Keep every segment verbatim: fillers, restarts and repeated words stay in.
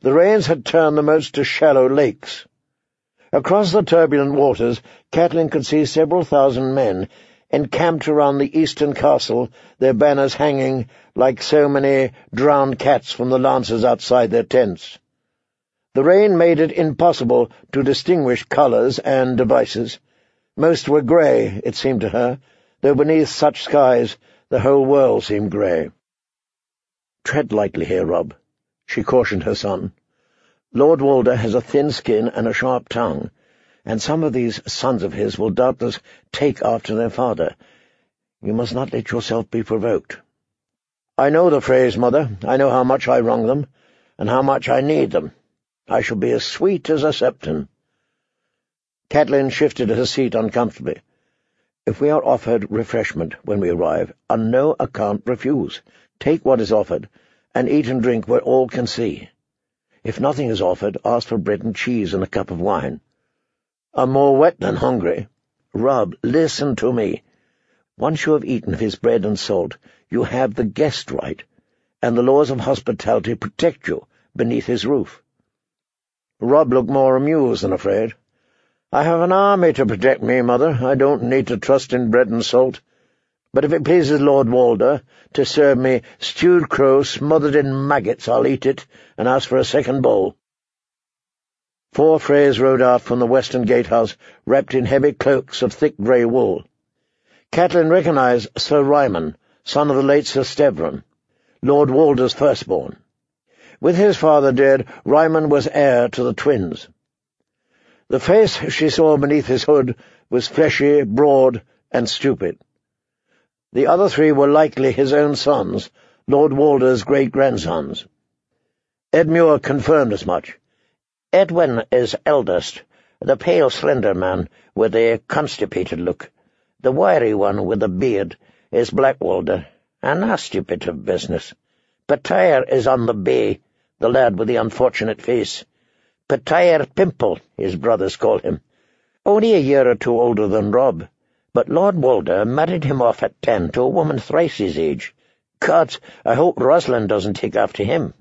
The rains had turned the moats to shallow lakes. Across the turbulent waters, Catelyn could see several thousand men encamped around the eastern castle, their banners hanging like so many drowned cats from the lancers outside their tents. The rain made it impossible to distinguish colours and devices. Most were grey, it seemed to her, though beneath such skies the whole world seemed grey. "Tread lightly here, Robb," she cautioned her son. "Lord Walder has a thin skin and a sharp tongue, and some of these sons of his will doubtless take after their father. You must not let yourself be provoked." "I know the phrase, mother. I know how much I wrong them, and how much I need them. I shall be as sweet as a septon." Catelyn shifted her seat uncomfortably. "If we are offered refreshment when we arrive, on no account refuse. Take what is offered, and eat and drink where all can see. If nothing is offered, ask for bread and cheese and a cup of wine." "I'm more wet than hungry." "Robb, listen to me. Once you have eaten of his bread and salt, you have the guest right, and the laws of hospitality protect you beneath his roof." Robb looked more amused than afraid. "I have an army to protect me, mother. I don't need to trust in bread and salt. But if it pleases Lord Walder to serve me stewed crow smothered in maggots, I'll eat it, and ask for a second bowl." Four Freys rode out from the western gatehouse, wrapped in heavy cloaks of thick grey wool. Catelyn recognized Sir Ryman, son of the late Sir Stevron, Lord Walder's firstborn. With his father dead, Ryman was heir to the twins. The face she saw beneath his hood was fleshy, broad, and stupid. The other three were likely his own sons, Lord Walder's great-grandsons. Edmure confirmed as much. "Edwin is eldest, the pale, slender man with a constipated look. The wiry one with the beard is Black Walder, a nasty bit of business. Petire is on the bay, the lad with the unfortunate face. Petire Pimple, his brothers call him. Only a year or two older than Robb, but Lord Walder married him off at ten to a woman thrice his age. God, I hope Rosalind doesn't take after him."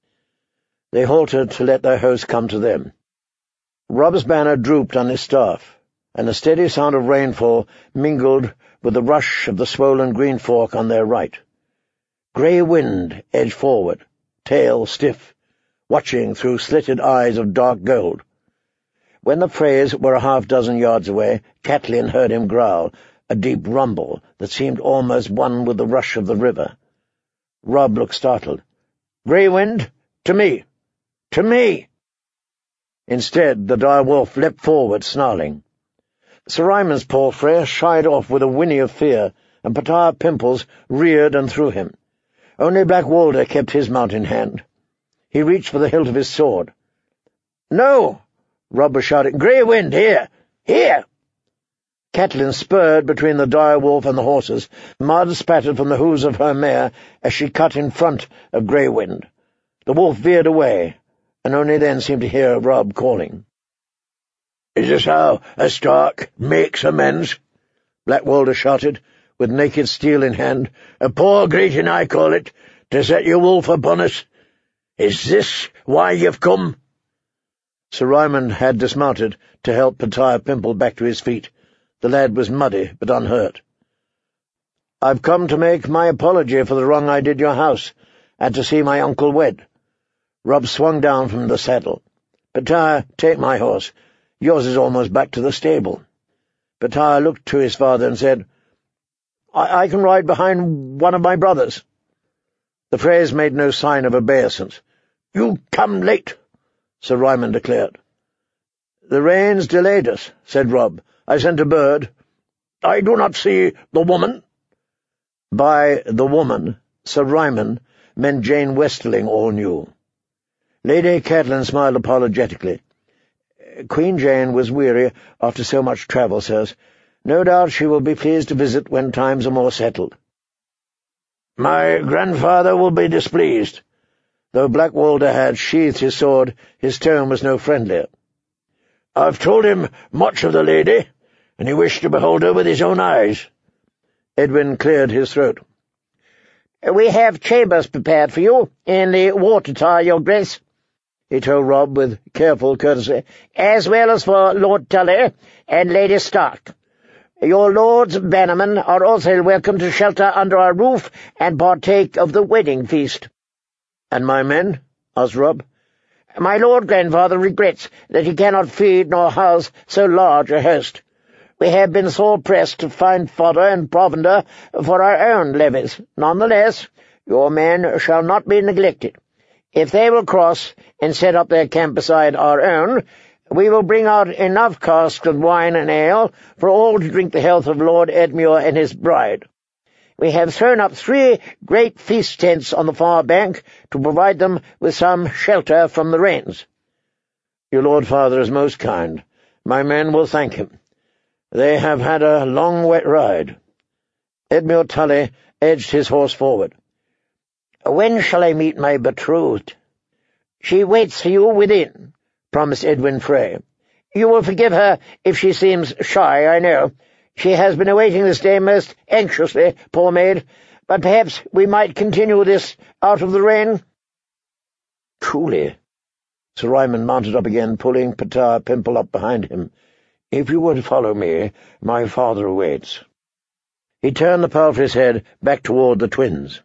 They halted to let their host come to them. Robb's banner drooped on his staff, and the steady sound of rainfall mingled with the rush of the swollen green fork on their right. Grey Wind edged forward, tail stiff, watching through slitted eyes of dark gold. When the Freys were a half-dozen yards away, Catelyn heard him growl, a deep rumble that seemed almost one with the rush of the river. Robb looked startled. "Grey Wind, to me! To me!" Instead, the dire wolf leapt forward, snarling. Sir Ryman's Paul Frey shied off with a whinny of fear, and Petire Pimples reared and threw him. Only Black Walder kept his mount in hand. He reached for the hilt of his sword. "No!" Robb was shouting. "Grey Wind, here! Here!" Catelyn spurred between the dire wolf and the horses. Mud spattered from the hooves of her mare as she cut in front of Grey Wind. The wolf veered away, and only then seemed to hear Robb calling. "Is this how a Stark makes amends?" Black Walder shouted, with naked steel in hand. "A poor greeting, I call it, to set your wolf upon us. Is this why you've come?" Sir Ryman had dismounted to help Petire Pimple back to his feet. The lad was muddy, but unhurt. "I've come to make my apology for the wrong I did your house, and to see my uncle wed." Robb swung down from the saddle. "Petire, take my horse. Yours is almost back to the stable." Petire looked to his father and said, I, I can ride behind one of my brothers." The Freys made no sign of obeisance. "You come late," Sir Ryman declared. "The rains delayed us," said Robb. "I sent a bird." "I do not see the woman." By the woman, Sir Ryman meant Jane Westerling, all knew. Lady Catelyn smiled apologetically. "Queen Jane was weary after so much travel, sirs. No doubt she will be pleased to visit when times are more settled." "My grandfather will be displeased." Though Black Walder had sheathed his sword, his tone was no friendlier. "I've told him much of the lady, and he wished to behold her with his own eyes." Edwin cleared his throat. "We have chambers prepared for you in the water tower, your grace." he told Rob with careful courtesy, "as well as for Lord Tully and Lady Stark. Your lords bannermen are also welcome to shelter under our roof and partake of the wedding feast." "And my men?" asked Rob. "My lord grandfather regrets that he cannot feed nor house so large a host. We have been sore pressed to find fodder and provender for our own levies. Nonetheless, your men shall not be neglected. If they will cross and set up their camp beside our own, we will bring out enough casks of wine and ale for all to drink the health of Lord Edmure and his bride. We have thrown up three great feast tents on the far bank to provide them with some shelter from the rains." "Your lord father is most kind. My men will thank him. They have had a long wet ride." Edmure Tully edged his horse forward. "When shall I meet my betrothed?" "She waits for you within," promised Edwin Frey. "You will forgive her if she seems shy, I know. She has been awaiting this day most anxiously, poor maid, but perhaps we might continue this out of the rain." "Truly." Sir Ryman mounted up again, pulling Patar Pimple up behind him. "If you would follow me, my father awaits." He turned the palfrey's head back toward the twins.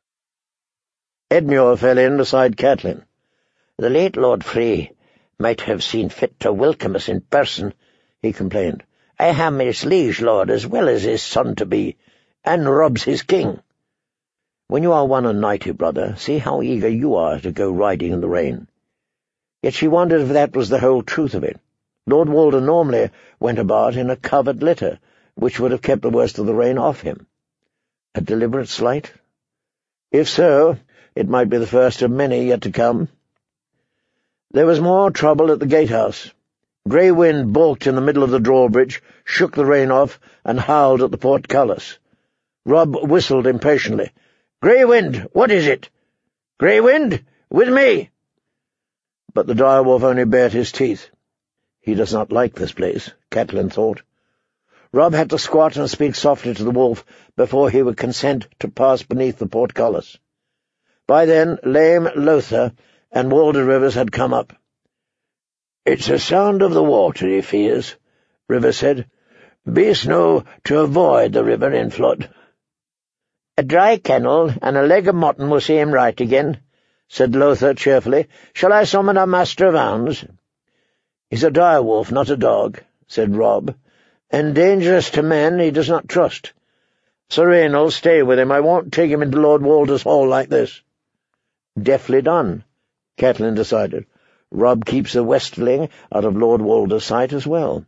Edmure fell in beside Catelyn. "The late Lord Frey might have seen fit to welcome us in person," he complained. "I am his liege lord as well as his son-to-be, and Rob's his king." "When you are won and knighted, brother, see how eager you are to go riding in the rain." Yet she wondered if that was the whole truth of it. Lord Walder normally went about in a covered litter, which would have kept the worst of the rain off him. A deliberate slight? If so, it might be the first of many yet to come. There was more trouble at the gatehouse. Grey Wind balked in the middle of the drawbridge, shook the rain off, and howled at the portcullis. Rob whistled impatiently. "Grey Wind, what is it?" "Grey Wind, with me!" But the direwolf only bared his teeth. He does not like this place, Catelyn thought. Rob had to squat and speak softly to the wolf before he would consent to pass beneath the portcullis. By then, lame Lothar and Walder Rivers had come up. "It's the sound of the water, he fears," Rivers said. "Beasts know to avoid the river in flood." "A dry kennel and a leg of mutton will see him right again," said Lothar cheerfully. "Shall I summon our master of hounds?" "He's a direwolf, not a dog," said Rob, "and dangerous to men he does not trust. Sir Rainald, stay with him. I won't take him into Lord Walder's hall like this." "Deftly done," Catelyn decided. "Rob keeps the Westling out of Lord Walder's sight as well."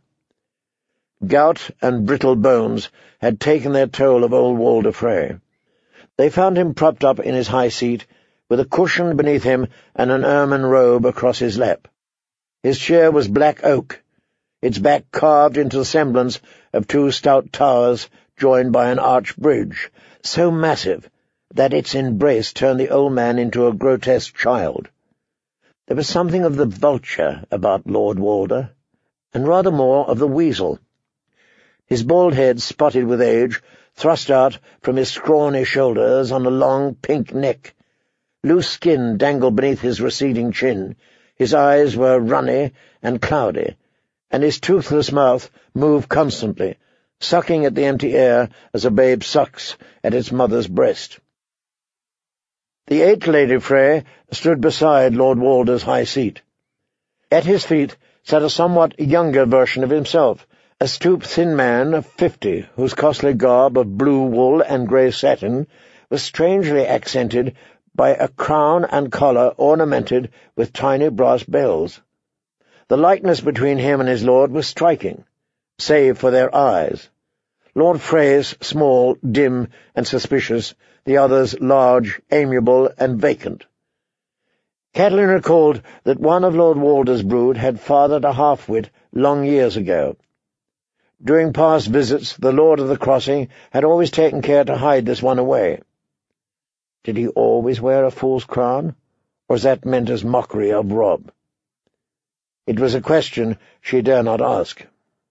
Gout and brittle bones had taken their toll of old Walder Frey. They found him propped up in his high seat, with a cushion beneath him and an ermine robe across his lap. His chair was black oak, its back carved into the semblance of two stout towers joined by an arched bridge, so massive that its embrace turned the old man into a grotesque child. There was something of the vulture about Lord Walder, and rather more of the weasel. His bald head, spotted with age, thrust out from his scrawny shoulders on a long pink neck. Loose skin dangled beneath his receding chin. His eyes were runny and cloudy, and his toothless mouth moved constantly, sucking at the empty air as a babe sucks at its mother's breast. The eighth Lady Frey stood beside Lord Walder's high seat. At his feet sat a somewhat younger version of himself, a stooped thin man of fifty, whose costly garb of blue wool and grey satin was strangely accented by a crown and collar ornamented with tiny brass bells. The likeness between him and his lord was striking, save for their eyes. Lord Frey's small, dim, and suspicious, the other's large, amiable, and vacant. Catelyn recalled that one of Lord Walder's brood had fathered a half-wit long years ago. During past visits, the Lord of the Crossing had always taken care to hide this one away. Did he always wear a fool's crown, or was that meant as mockery of Rob? It was a question she dare not ask.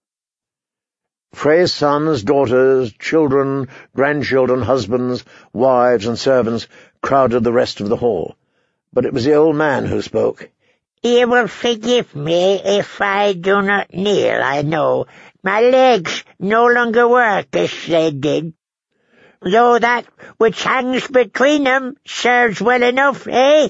Frey's sons, daughters, children, grandchildren, husbands, wives, and servants crowded the rest of the hall, but it was the old man who spoke. "You will forgive me if I do not kneel, I know. My legs no longer work as they did, though that which hangs between them serves well enough, eh?"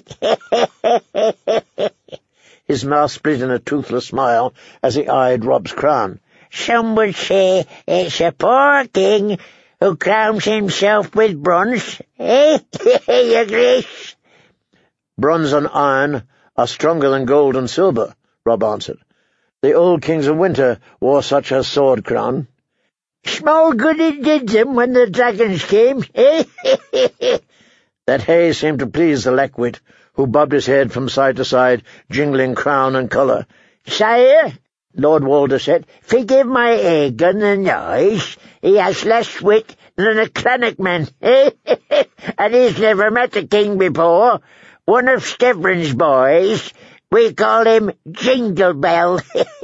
His mouth split in a toothless smile as he eyed Rob's crown. "Some would say it's a poor king who crowns himself with bronze, eh, your grace?" "Bronze and iron are stronger than gold and silver," Rob answered. "The old kings of winter wore such a sword crown." "Small good it did them when the dragons came, eh?" That haze seemed to please the Lackwit, who bobbed his head from side to side, jingling crown and colour. "Sire," Lord Walder said, "forgive my Aegon the noise. He has less wit than a Cranachman, eh? And he's never met a king before. One of Stebron's boys. We call him Jingle Bell."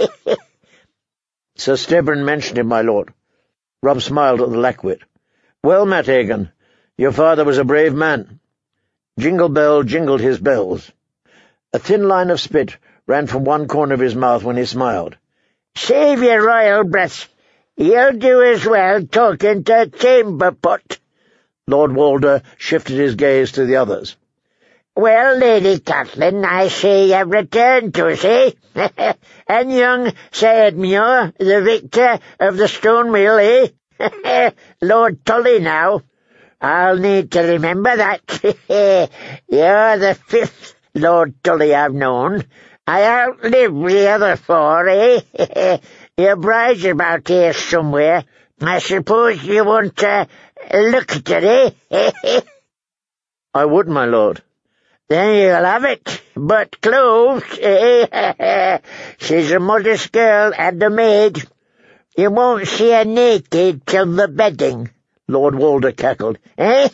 "Sir Stebron mentioned him, my lord." Rob smiled at the Lackwit. "Well met, Aegon. Your father was a brave man." Jingle Bell jingled his bells. A thin line of spit ran from one corner of his mouth when he smiled. "Save your royal breath. You'll do as well talking to chamber pot." Lord Walder shifted his gaze to the others. "Well, Lady Catelyn, I see you've returned to us, eh? And young Sir Edmure, the victor of the Stone Mill, eh? Lord Tully now. I'll need to remember that. You're the fifth Lord Tully I've known. I outlived the other four, eh? Your bride's about here somewhere. I suppose you want to look at her, eh?" "I would, my lord." "Then you'll have it, but clothes, eh? She's a modest girl and a maid. You won't see her naked till the bedding," Lord Walder cackled. "Eh?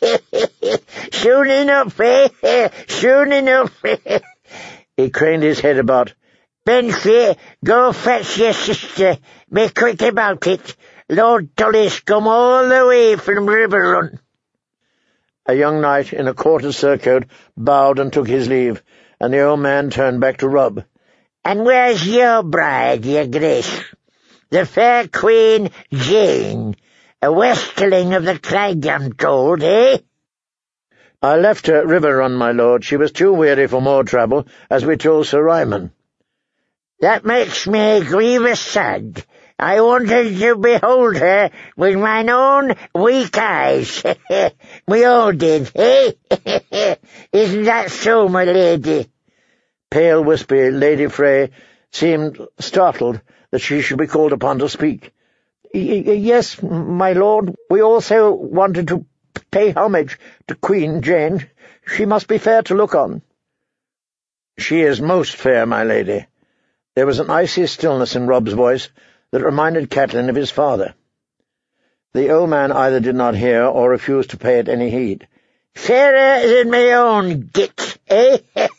Soon enough, eh? Soon enough." He craned his head about. "Benfrey, go fetch your sister. Be quick about it. Lord Tully's come all the way from Riverrun." A young knight in a quarter surcoat bowed and took his leave, and the old man turned back to Rob. "And where's your bride, your grace? The fair Queen Jane, a westerling of the Crag, I'm told, eh?" "I left her at Riverrun, my lord. She was too weary for more travel, as we told Sir Ryman." "That makes me grievous sad. I wanted to behold her with mine own weak eyes. We all did, eh? Isn't that so, my lady?" Pale, wispy Lady Frey seemed startled that she should be called upon to speak. "Yes, my lord, we also wanted to pay homage to Queen Jane. She must be fair to look on." "She is most fair, my lady." There was an icy stillness in Rob's voice that reminded Catelyn of his father. The old man either did not hear or refused to pay it any heed. "Fairer than my own git, eh?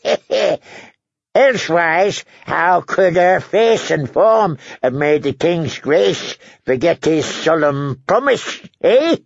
Elsewise, how could her face and form have made the king's grace forget his solemn promise, eh?"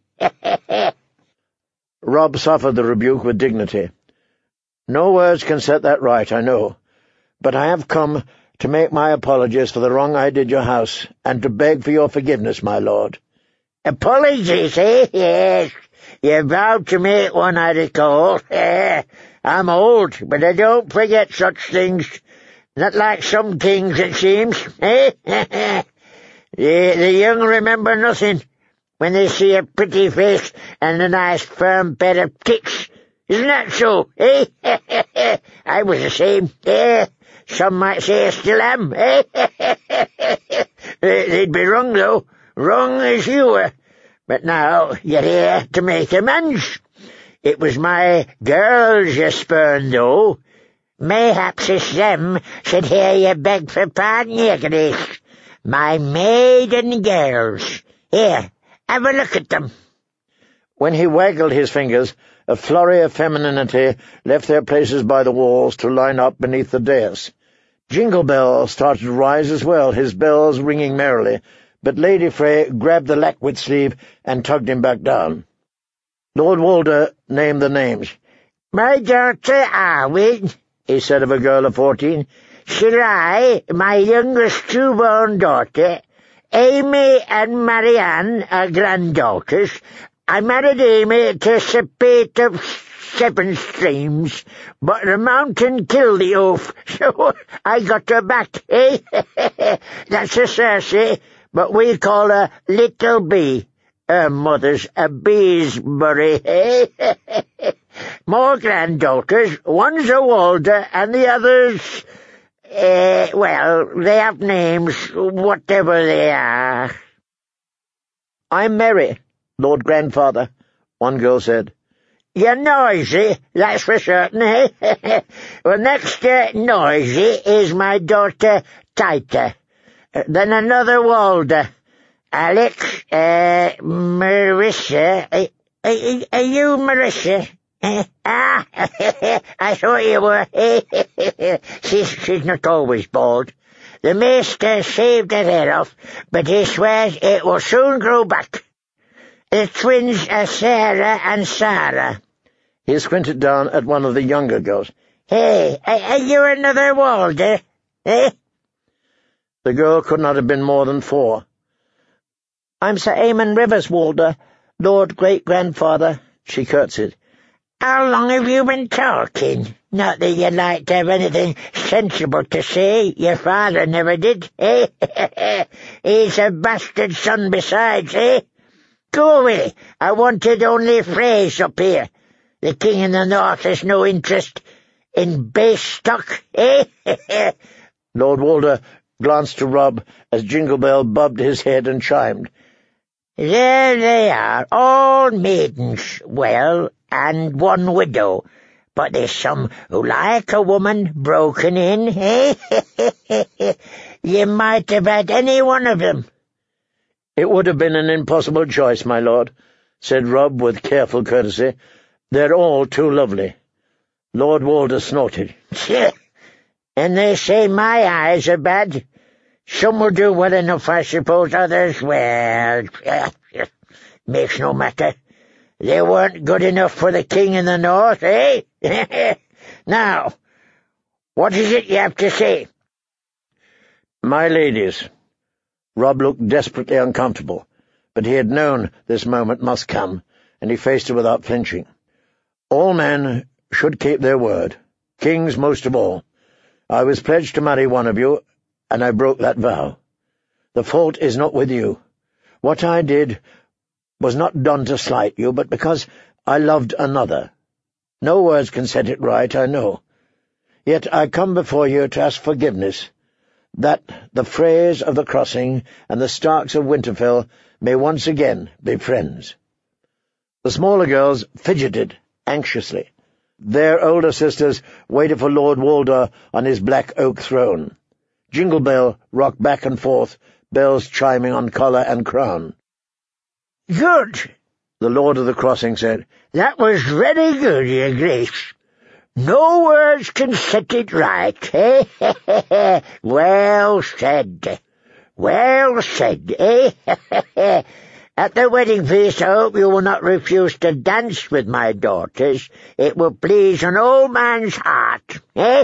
Rob suffered the rebuke with dignity. "No words can set that right, I know. But I have come to make my apologies for the wrong I did your house, and to beg for your forgiveness, my lord." "Apologies, eh? Yes. You vowed to make one, I recall. Eh, I'm old, but I don't forget such things. Not like some kings, it seems, eh? the, the young remember nothing when they see a pretty face and a nice firm pair of tits. Isn't that so, eh? I was the same, eh? Some might say I still am, eh? They'd be wrong, though, wrong as you were. But now you're here to make amends. It was my girls you spurned, though. Mayhaps it's them should hear you beg for pardon, your grace. My maiden girls. Here, have a look at them." When he waggled his fingers, a flurry of femininity left their places by the walls to line up beneath the dais. Jingle Bell started to rise as well, his bells ringing merrily, but Lady Frey grabbed the Lackwit sleeve and tugged him back down. Lord Walder named the names. "My daughter Arwen, he said of a girl of fourteen. Shall I, my youngest two-born daughter, Amy and Marianne are granddaughters. I married Amy to Sir Peter of Seven Streams, but the mountain killed the oaf, so I got her back, eh? That's a Cersei, but we call her Little Bee. Her mother's a Beesbury, eh? More granddaughters, one's a Walder, and the other's, uh, well, they have names, whatever they are. I'm Merry, Lord Grandfather, one girl said. You're noisy, that's for certain, eh? Well, next to noisy is my daughter Tita. Uh, then another Walder. Alex, uh, Marissa. Uh, are, are you Marissa? Uh, ah, I thought you were. she's, she's not always bald. The maester shaved her hair off, but he swears it will soon grow back. The twins are Sarah and Sarah. He squinted down at one of the younger girls. Hey, are you another Walder, eh? The girl could not have been more than four. I'm Sir Eamon Rivers, Walder, Lord Great-Grandfather, she curtsied. How long have you been talking? Not that you'd like to have anything sensible to say. Your father never did, eh? He's a bastard son besides, eh? Go away. I wanted only Freys up here. The king in the north has no interest in base stock, eh? Lord Walder glanced to Rob as Jingle Bell bobbed his head and chimed. There they are, all maidens, well, and one widow. But there's some who like a woman broken in, eh? You might have had any one of them. It would have been an impossible choice, my lord, said Rob with careful courtesy. They're all too lovely. Lord Walder snorted. And they say my eyes are bad. Some will do well enough, I suppose, others, well, makes no matter. They weren't good enough for the king in the north, eh? Now, what is it you have to say? My ladies. Rob looked desperately uncomfortable, but he had known this moment must come, and he faced it without flinching. All men should keep their word, kings most of all. I was pledged to marry one of you, and I broke that vow. The fault is not with you. What I did was not done to slight you, but because I loved another. No words can set it right, I know. Yet I come before you to ask forgiveness, that the Freys of the Crossing and the Starks of Winterfell may once again be friends. The smaller girls fidgeted anxiously. Their older sisters waited for Lord Walder on his black oak throne. Jingle Bell rocked back and forth, bells chiming on collar and crown. Good, the Lord of the Crossing said. That was very good, your grace. No words can set it right, eh? Well said. Well said, eh? At the wedding feast, I hope you will not refuse to dance with my daughters. It will please an old man's heart, eh?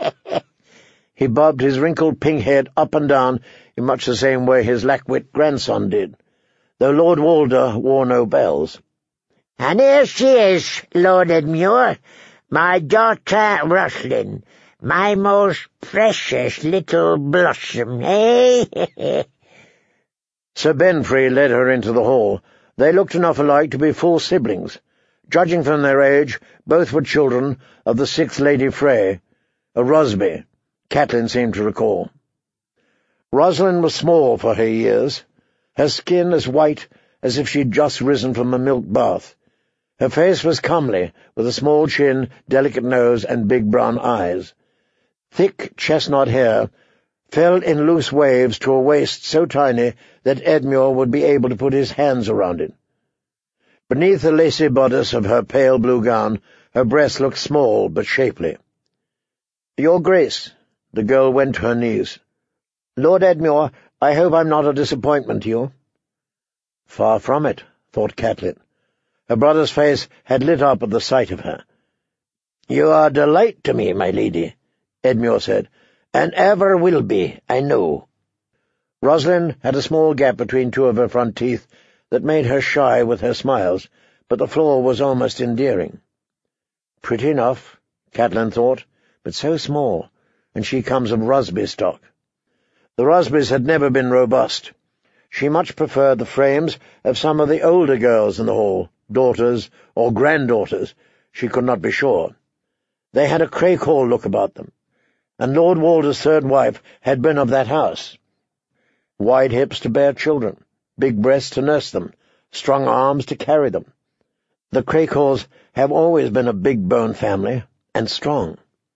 He bobbed his wrinkled pink head up and down in much the same way his lackwit grandson did, though Lord Walder wore no bells. And here she is, Lord Edmure, my daughter Roslyn, my most precious little blossom, eh? Sir Benfrey led her into the hall. They looked enough alike to be full siblings. Judging from their age, both were children of the sixth Lady Frey, a Rosby, Catelyn seemed to recall. Rosalind was small for her years, her skin as white as if she'd just risen from a milk bath. Her face was comely, with a small chin, delicate nose, and big brown eyes. Thick chestnut hair fell in loose waves to a waist so tiny that Edmure would be able to put his hands around it. Beneath the lacy bodice of her pale blue gown, her breasts looked small but shapely. "Your Grace," the girl went to her knees. "Lord Edmure, I hope I'm not a disappointment to you." Far from it, thought Catelyn. Her brother's face had lit up at the sight of her. "You are a delight to me, my lady," Edmure said, "and ever will be, I know." Rosalind had a small gap between two of her front teeth that made her shy with her smiles, but the flaw was almost endearing. Pretty enough, Catelyn thought, but so small, and she comes of Rosby stock. The Rosbys had never been robust. She much preferred the frames of some of the older girls in the hall, daughters or granddaughters, she could not be sure. They had a Crake Hall look about them, and Lord Walder's third wife had been of that house. Wide hips to bear children, big breasts to nurse them, strong arms to carry them. The Crake Halls have always been a big-boned family, and strong.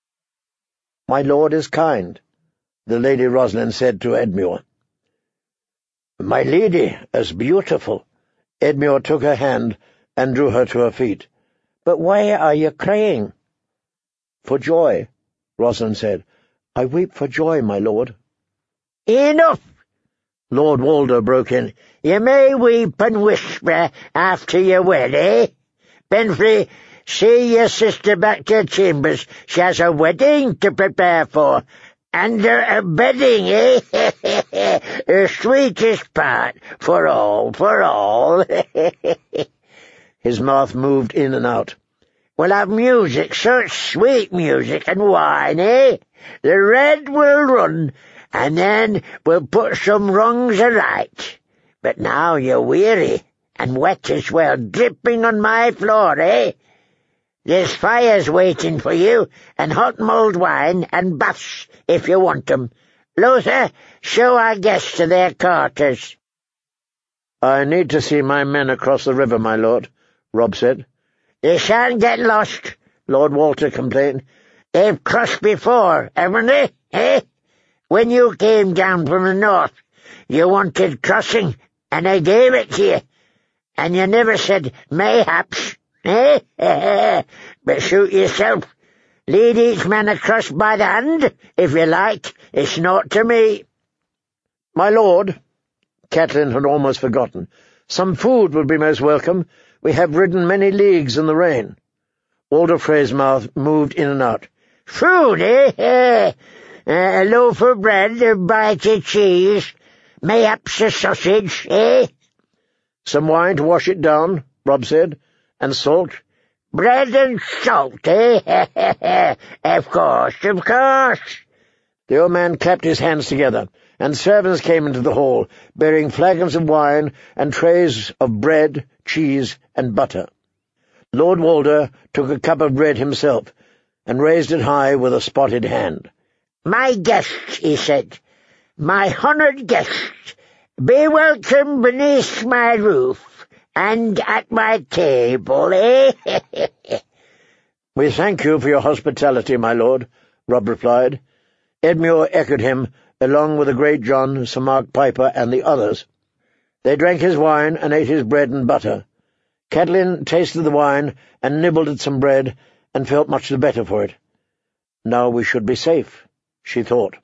"My lord is kind," the Lady Rosalind said to Edmure. "My lady is beautiful." Edmure took her hand and drew her to her feet. "But why are you crying?" "For joy," Rosalind said. "I weep for joy, my lord." "Enough!" Lord Walder broke in. "You may weep and whisper after you wed, eh? Benfrey, see your sister back to her chambers. She has a wedding to prepare for. And her bedding, eh? Her sweetest part, for all, for all." His mouth moved in and out. "We'll have music, such sweet music, and wine, eh? The red will run, and then we'll put some wrongs aright. But now you're weary, and wet as well, dripping on my floor, eh? There's fires waiting for you, and hot mulled wine, and baths, if you want 'em. Lothar, show our guests to their quarters." "I need to see my men across the river, my lord," Robb said. "They shan't get lost," Lord Walter complained. "They've crossed before, haven't they, eh? When you came down from the north, you wanted crossing, and I gave it to you. And you never said mayhaps, eh? But shoot yourself. Lead each man across by the hand, if you like. It's not to me." "My lord," Catelyn had almost forgotten, "some food would be most welcome. We have ridden many leagues in the rain." Walder Frey's mouth moved in and out. "Food, eh? A loaf of bread, a bite of cheese, mayhaps a sausage, eh?" "Some wine to wash it down," Robb said, "and salt." "Bread and salt, eh? Of course, of course." The old man clapped his hands together, and servants came into the hall, bearing flagons of wine and trays of bread, cheese, and butter. Lord Walder took a cup of bread himself, and raised it high with a spotted hand. "My guests," he said, "my honoured guests, be welcome beneath my roof, and at my table, eh?" "We thank you for your hospitality, my lord," Robb replied. Edmure echoed him, along with the great John, Sir Mark Piper, and the others. They drank his wine and ate his bread and butter. Catelyn tasted the wine and nibbled at some bread, and felt much the better for it. Now we should be safe, she thought.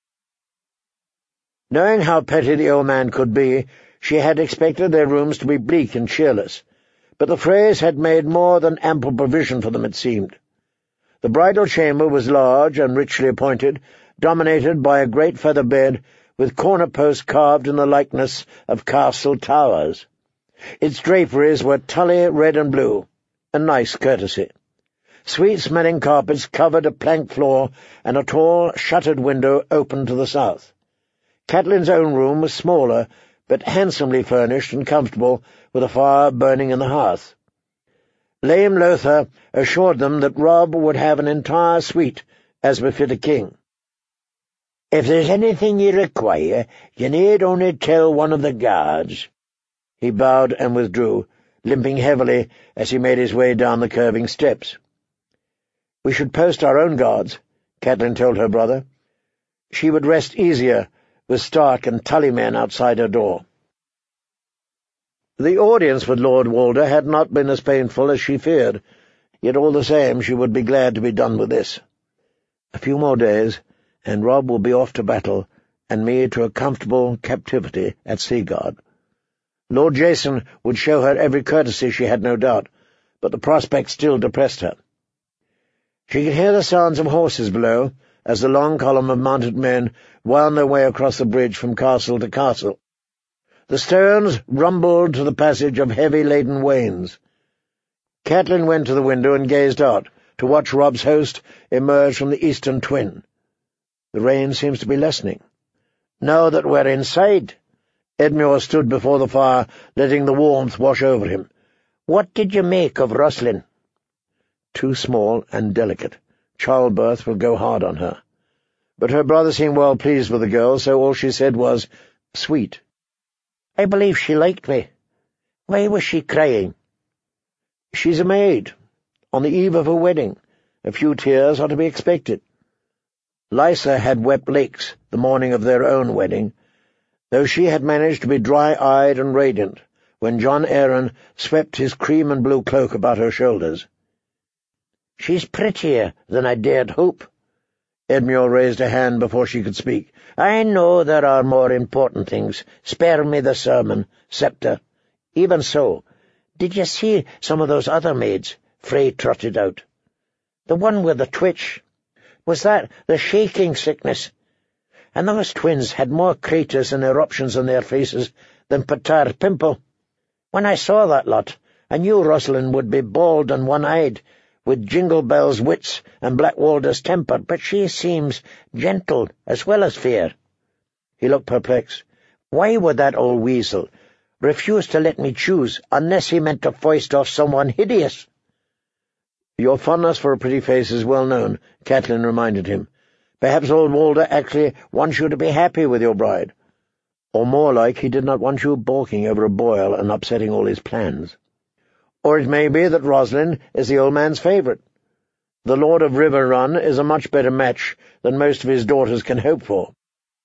Knowing how petty the old man could be, she had expected their rooms to be bleak and cheerless, but the Freys had made more than ample provision for them, it seemed. The bridal chamber was large and richly appointed, dominated by a great feather bed with corner posts carved in the likeness of castle towers. Its draperies were tully red and blue, a nice courtesy. Sweet-smelling carpets covered a plank floor, and a tall, shuttered window opened to the south. Catelyn's own room was smaller, but handsomely furnished and comfortable, with a fire burning in the hearth. Lame Lothar assured them that Robb would have an entire suite, as befit a king. "If there's anything you require, you need only tell one of the guards." He bowed and withdrew, limping heavily as he made his way down the curving steps. "We should post our own guards," Catelyn told her brother. She would rest easier with Stark and Tully men outside her door. The audience with Lord Walder had not been as painful as she feared, yet all the same she would be glad to be done with this. A few more days, and Robb will be off to battle, and me to a comfortable captivity at Seaguard. Lord Jason would show her every courtesy, she had no doubt, but the prospect still depressed her. She could hear the sounds of horses below, as the long column of mounted men wound their way across the bridge from castle to castle. The stones rumbled to the passage of heavy-laden wains. Catelyn went to the window and gazed out, to watch Robb's host emerge from the eastern twin. The rain seems to be lessening. Now that we're inside— Edmure stood before the fire, letting the warmth wash over him. What did you make of Roslin? Too small and delicate. Childbirth will go hard on her. But her brother seemed well pleased with the girl, so all she said was, sweet. I believe she liked me. Why was she crying? She's a maid. On the eve of her wedding. A few tears are to be expected. Lysa had wept lakes the morning of their own wedding, though she had managed to be dry-eyed and radiant when Jon Arryn swept his cream and blue cloak about her shoulders. She's prettier than I dared hope. Edmure raised a hand before she could speak. I know there are more important things. Spare me the sermon, Scepter. Even so, did you see some of those other maids? Frey trotted out. The one with the twitch. Was that the shaking sickness? And those twins had more craters and eruptions on their faces than Patar Pimple. When I saw that lot, I knew Roslin would be bald and one-eyed, with Jingle Bell's wits and Blackwalder's temper, but she seems gentle as well as fair. He looked perplexed. Why would that old weasel refuse to let me choose, unless he meant to foist off someone hideous? Your fondness for a pretty face is well known, Catelyn reminded him. Perhaps old Walder actually wants you to be happy with your bride. Or more like, he did not want you balking over a boil and upsetting all his plans. Or it may be that Roslin is the old man's favourite. The Lord of Riverrun is a much better match than most of his daughters can hope for.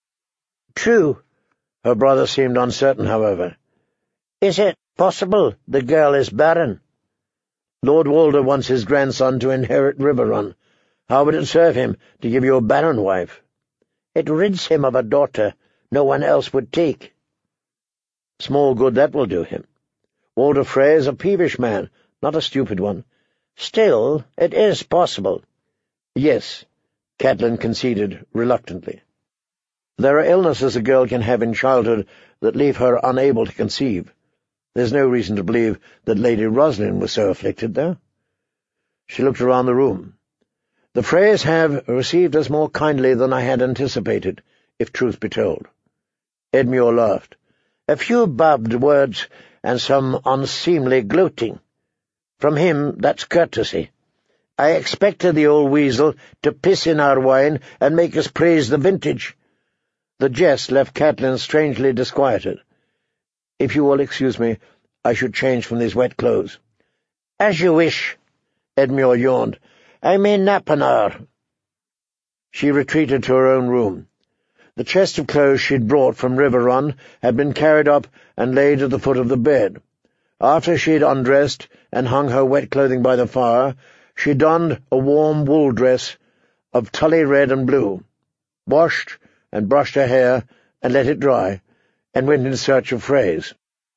True. Her brother seemed uncertain, however. Is it possible the girl is barren? Lord Walder wants his grandson to inherit Riverrun. How would it serve him to give you a barren wife? It rids him of a daughter no one else would take. Small good that will do him. Walder Frey is a peevish man, not a stupid one. Still, it is possible. Yes, Catelyn conceded reluctantly. There are illnesses a girl can have in childhood that leave her unable to conceive. There's no reason to believe that Lady Roslin was so afflicted, though. She looked around the room. The Freys have received us more kindly than I had anticipated, if truth be told. Edmure laughed. A few barbed words and some unseemly gloating. From him, that's courtesy. I expected the old weasel to piss in our wine and make us praise the vintage. The jest left Catelyn strangely disquieted. If you will excuse me, I should change from these wet clothes. As you wish, Edmure yawned. I may nap an hour. She retreated to her own room. The chest of clothes she'd brought from Riverrun had been carried up and laid at the foot of the bed. After she had undressed and hung her wet clothing by the fire, she donned a warm wool dress of tully red and blue, washed and brushed her hair and let it dry, and went in search of Freys.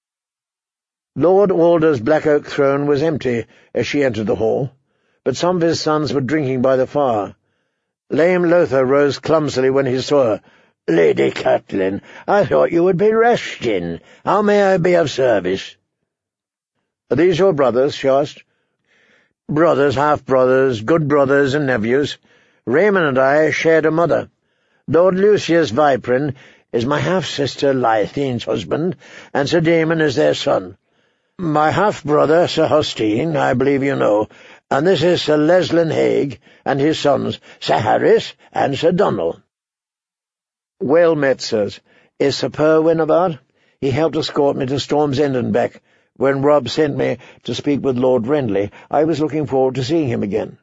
Lord Walder's black oak throne was empty as she entered the hall, but some of his sons were drinking by the fire. Lame Lothar rose clumsily when he saw her. Lady Catelyn, I thought you would be resting. How may I be of service? Are these your brothers? She asked. Brothers, half-brothers, good brothers and nephews. Raymond and I shared a mother. Lord Lucius Vyprin is my half-sister Lythine's husband, and Sir Daemon is their son. My half-brother, Sir Hostine, I believe you know, and this is Sir Leslin Hague and his sons, Sir Harris and Sir Donald. Well met, sirs. Is Sir Perwyn about? He helped escort me to Storm's End and back. When Robb sent me to speak with Lord Renly, I was looking forward to seeing him again.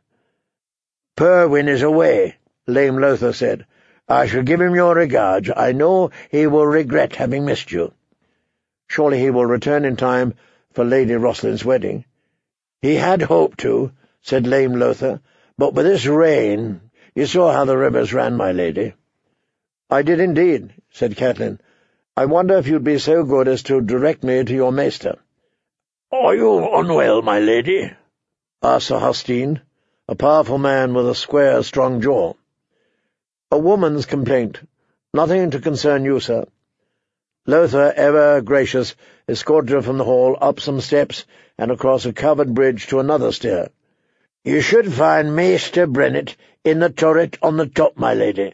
Perwyn is away, Lame Lothar said. I shall give him your regards. I know he will regret having missed you. Surely he will return in time for Lady Roslin's wedding. He had hoped to, said Lame Lothar, but with this rain— you saw how the rivers ran, my lady. I did indeed, said Catelyn. I wonder if you'd be so good as to direct me to your maester. Are you unwell, my lady? asked Sir Hostine. a powerful man with a square, strong jaw. "A woman's complaint. Nothing to concern you, sir." Lothar, ever gracious, escorted her from the hall, up some steps, and across a covered bridge to another stair. "You should find Maester Brennet in the turret on the top, my lady."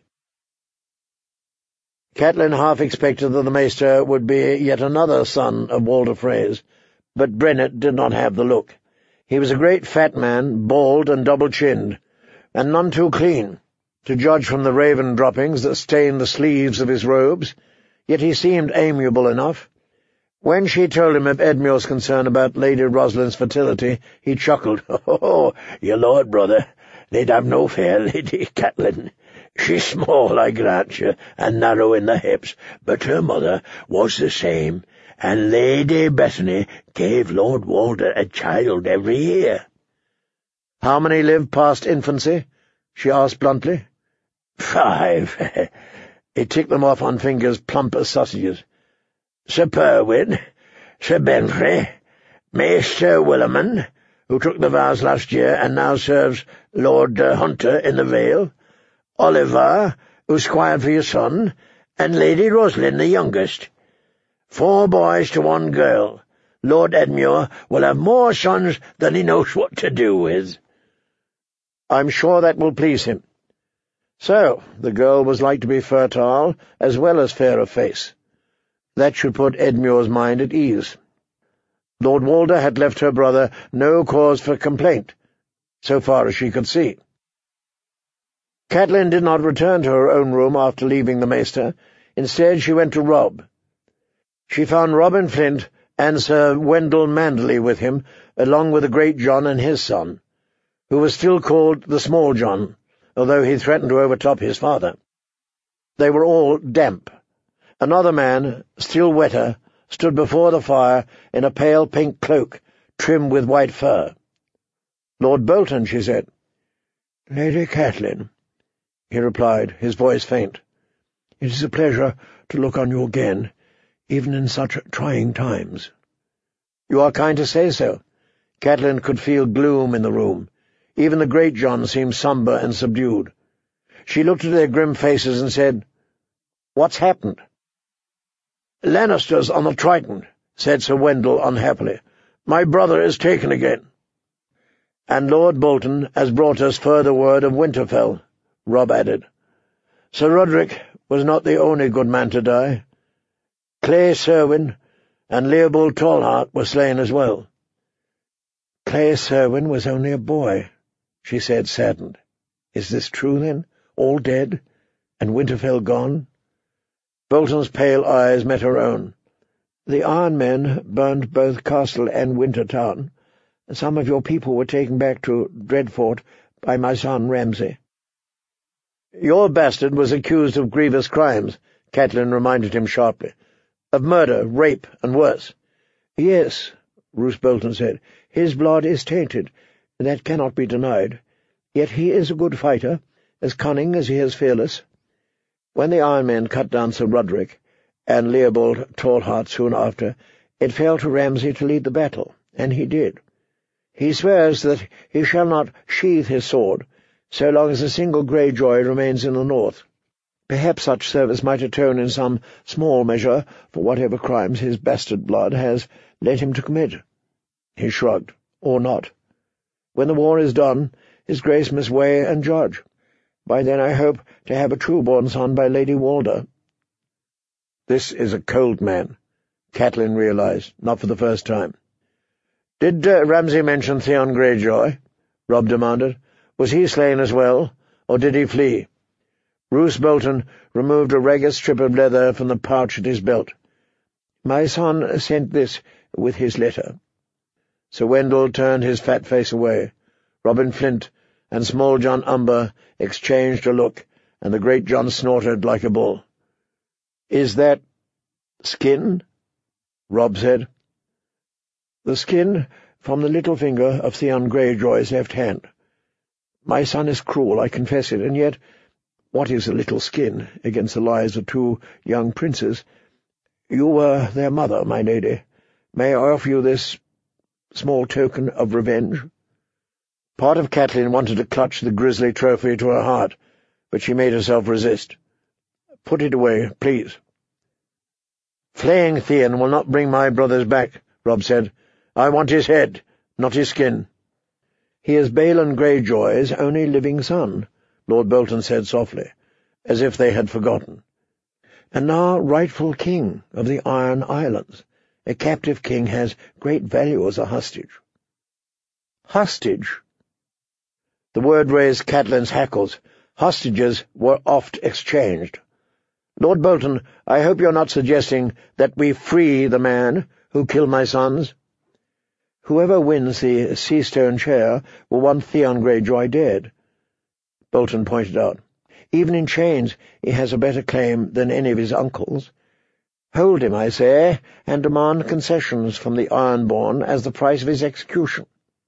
Catelyn half expected that the Maester would be yet another son of Walder Frey's, but Brennet did not have the look. He was a great fat man, bald and double-chinned, and none too clean, to judge from the raven droppings that stained the sleeves of his robes, yet he seemed amiable enough. When she told him of Edmure's concern about Lady Rosalind's fertility, he chuckled. "Oh, your lord brother, they'd have no fear, Lady Catelyn. She's small, I grant you, and narrow in the hips, but her mother was the same, and Lady Bethany gave Lord Walder a child every year." "How many live past infancy?" she asked bluntly. "Five." He ticked them off on fingers plump as sausages. "Sir Perwyn, Sir Benfrey, Maester Williman, who took the vows last year and now serves Lord uh, Hunter in the Vale, Oliver, who squired for your son, and Lady Rosalind the youngest. Four boys to one girl. Lord Edmure will have more sons than he knows what to do with." "I'm sure that will please him." So, the girl was like to be fertile, as well as fair of face. That should put Edmure's mind at ease. Lord Walder had left her brother no cause for complaint, so far as she could see. Catelyn did not return to her own room after leaving the Maester. Instead, she went to Robb. She found Robin Flint and Sir Wendell Manderley with him, along with the Great John and his son, who was still called the Small John, although he threatened to overtop his father. They were all damp. Another man, still wetter, stood before the fire in a pale pink cloak, trimmed with white fur. "Lord Bolton," she said. "Lady Catelyn," he replied, his voice faint. "It is a pleasure to look on you again, even in such trying times." "You are kind to say so." Catelyn could feel gloom in the room. Even the Great John seemed sombre and subdued. She looked at their grim faces and said, "What's happened?" "Lannisters on the Triton," said Sir Wendell unhappily. "My brother is taken again." "And Lord Bolton has brought us further word of Winterfell," Robb added. "Sir Roderick was not the only good man to die. Clay Serwyn and Leopold Tallheart were slain as well." "Clay Serwyn was only a boy," she said, saddened. "Is this true, then? All dead, and Winterfell gone?" Bolton's pale eyes met her own. "The Iron Men burned both Castle and Wintertown. Some of your people were taken back to Dreadfort by my son Ramsay." "Your bastard was accused of grievous crimes," Catelyn reminded him sharply. "Of murder, rape, and worse." "Yes," Roose Bolton said. "His blood is tainted. That cannot be denied. Yet he is a good fighter, as cunning as he is fearless." When the Iron Men cut down Sir Roderick, and Leopold Tallheart soon after, it fell to Ramsay to lead the battle, and he did. He swears that he shall not sheathe his sword, so long as a single Greyjoy remains in the north. Perhaps such service might atone in some small measure for whatever crimes his bastard blood has led him to commit. He shrugged. Or not. When the war is done, his grace must weigh and judge. By then I hope to have a true-born son by Lady Walder. This is a cold man, Catelyn realized, not for the first time. "Did uh, Ramsay mention Theon Greyjoy?" Robb demanded. "Was he slain as well, or did he flee?" Roose Bolton removed a ragged strip of leather from the pouch at his belt. "My son sent this with his letter." Sir Wendell turned his fat face away. Robin Flint and Small John Umber exchanged a look, and the Great John snorted like a bull. "Is that skin?" Robb said. "The skin from the little finger of Theon Greyjoy's left hand. My son is cruel, I confess it, and yet what is a little skin against the lives of two young princes? You were their mother, my lady. May I offer you this small token of revenge?" Part of Catelyn wanted to clutch the grisly trophy to her heart, but she made herself resist. "Put it away, please." "Flaying Theon will not bring my brothers back," Robb said. "I want his head, not his skin." "He is Balon Greyjoy's only living son," Lord Bolton said softly, as if they had forgotten. "And now rightful king of the Iron Islands. A captive king has great value as a hostage." "Hostage?" The word raised Catelyn's hackles. Hostages were oft exchanged. "Lord Bolton, I hope you're not suggesting that we free the man who killed my sons?" "Whoever wins the Seastone chair will want Theon Greyjoy dead," Bolton pointed out. "Even in chains he has a better claim than any of his uncles. Hold him, I say, and demand concessions from the Ironborn as the price of his execution."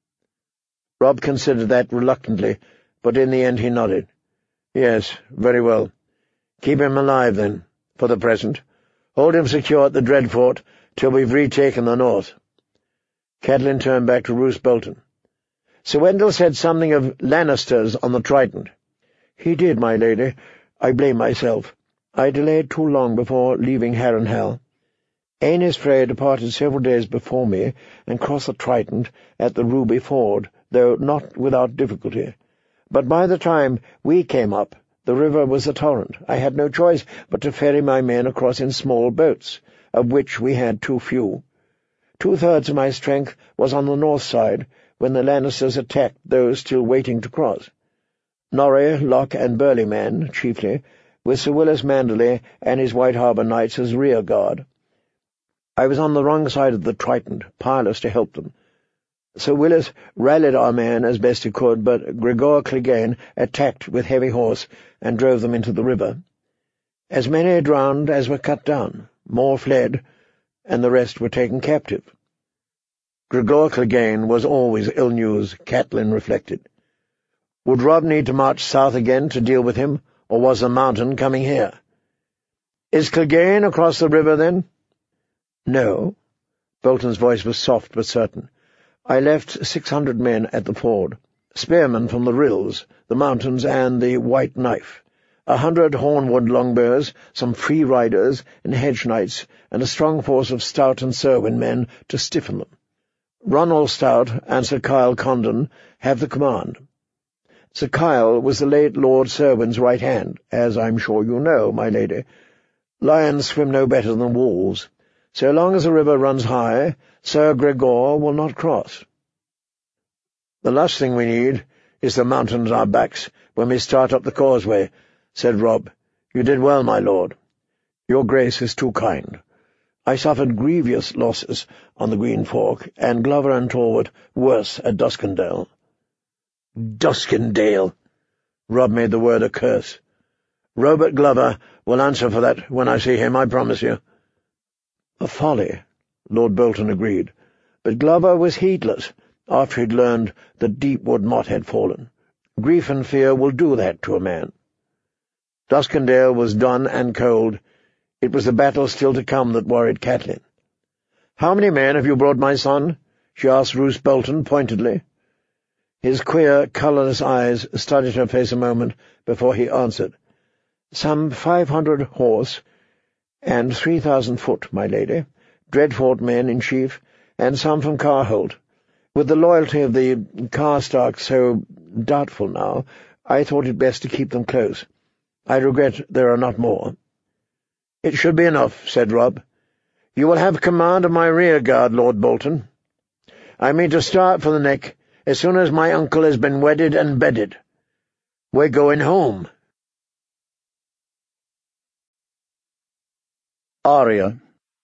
Robb considered that reluctantly, but in the end he nodded. "Yes, very well. Keep him alive, then, for the present. Hold him secure at the Dreadfort till we've retaken the north." Catelyn turned back to Roose Bolton. "Sir Wendell said something of Lannisters on the Trident." "He did, my lady. I blame myself. I delayed too long before leaving Harrenhal. Aenys Frey departed several days before me and crossed the Trident at the Ruby Ford, though not without difficulty. But by the time we came up, the river was a torrent. I had no choice but to ferry my men across in small boats, of which we had too few. Two-thirds of my strength was on the north side when the Lannisters attacked those still waiting to cross. Norrie, Locke, and Burlyman, chiefly, with Sir Willis Manderley and his White Harbour Knights as rear guard. I was on the wrong side of the Trident, powerless to help them. Sir Willis rallied our men as best he could, but Gregor Clegane attacked with heavy horse and drove them into the river. As many drowned as were cut down, more fled, and the rest were taken captive. Gregor Clegane was always ill news, Catelyn reflected. Would Robb need to march south again to deal with him, or was the mountain coming here? "Is Clegane across the river, then?" "No." Bolton's voice was soft but certain. "I left six hundred men at the ford, spearmen from the rills, the mountains, and the White Knife, a hundred Hornwood longbows, some free riders and hedge knights, and a strong force of Stout and Serwyn men to stiffen them. Ronald Stout and Sir Kyle Condon have the command. Sir Kyle was the late Lord Serwyn's right hand, as I'm sure you know, my lady. Lions swim no better than wolves. So long as the river runs high, Sir Gregor will not cross." "The last thing we need is the mountains on our backs when we start up the causeway," said Robb. "You did well, my lord. Your grace is too kind. I suffered grievous losses on the Green Fork, and Glover and Torwood worse at Duskendale." "Duskendale!" Robb made the word a curse. "Robert Glover will answer for that when I see him, I promise you." "A folly," Lord Bolton agreed, "but Glover was heedless after he'd learned that Deepwood Motte had fallen. Grief and fear will do that to a man." Duskendale was done and cold. It was the battle still to come that worried Catelyn. "How many men have you brought, my son?" she asked Roose Bolton pointedly. His queer, colourless eyes studied her face a moment before he answered. "Some five hundred horse and three thousand foot, my lady, Dreadfort men in chief, and some from Carholt. With the loyalty of the Karstark so doubtful now, I thought it best to keep them close. I regret there are not more." "It should be enough," said Robb. "You will have command of my rear guard, Lord Bolton. I mean to start for the Neck as soon as my uncle has been wedded and bedded. We're going home." Arya.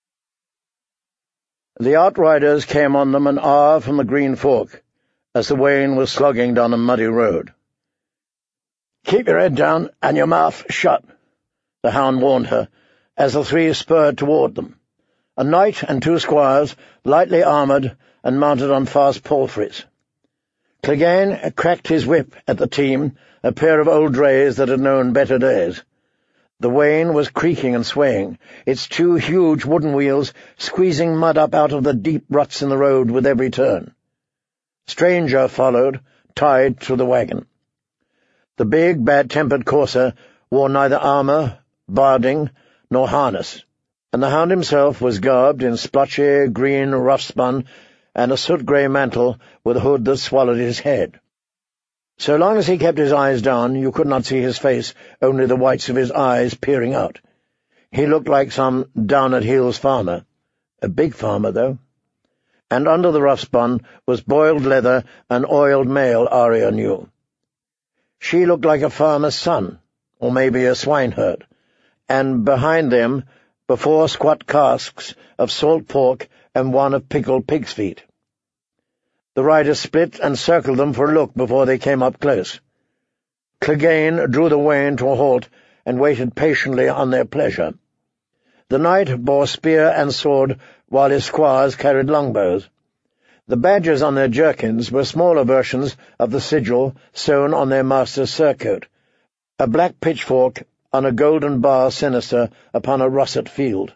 The outriders came on them an hour from the Green Fork, as the wain was slogging down a muddy road. "Keep your head down and your mouth shut," the hound warned her, as the three spurred toward them. A knight and two squires, lightly armoured and mounted on fast palfreys. Clegane cracked his whip at the team, a pair of old drays that had known better days. The wain was creaking and swaying, its two huge wooden wheels squeezing mud up out of the deep ruts in the road with every turn. Stranger followed, tied to the wagon. The big, bad-tempered courser wore neither armour, barding, nor harness, and the hound himself was garbed in splotchy green rough-spun and a soot-grey mantle with a hood that swallowed his head. So long as he kept his eyes down, you could not see his face, only the whites of his eyes peering out. He looked like some down-at-heels farmer. A big farmer, though. And under the rough-spun was boiled leather and oiled mail, Arya knew. She looked like a farmer's son, or maybe a swineherd, and behind them were four squat casks of salt pork and one of pickled pig's feet. The riders split and circled them for a look before they came up close. Clegane drew the wain to a halt and waited patiently on their pleasure. The knight bore spear and sword, while his squires carried longbows. The badges on their jerkins were smaller versions of the sigil sewn on their master's surcoat, a black pitchfork on a golden bar sinister upon a russet field.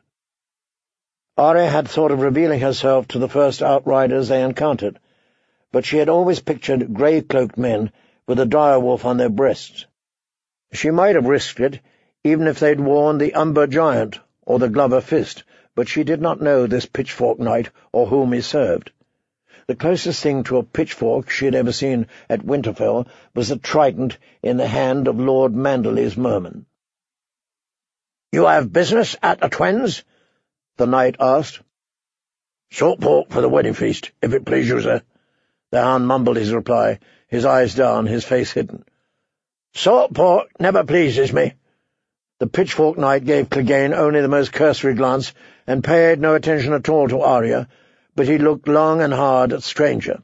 Arya had thought of revealing herself to the first outriders they encountered, but she had always pictured grey-cloaked men with a direwolf on their breasts. She might have risked it, even if they'd worn the Umber Giant or the Glover Fist, but she did not know this pitchfork knight or whom he served. The closest thing to a pitchfork she had ever seen at Winterfell was the trident in the hand of Lord Manderly's merman. "You have business at the Twins?" the knight asked. "Salt pork for the wedding feast, if it please you, sir." The hound mumbled his reply, his eyes down, his face hidden. "Salt pork never pleases me." The pitchfork knight gave Clegane only the most cursory glance, and paid no attention at all to Arya, but he looked long and hard at the stranger.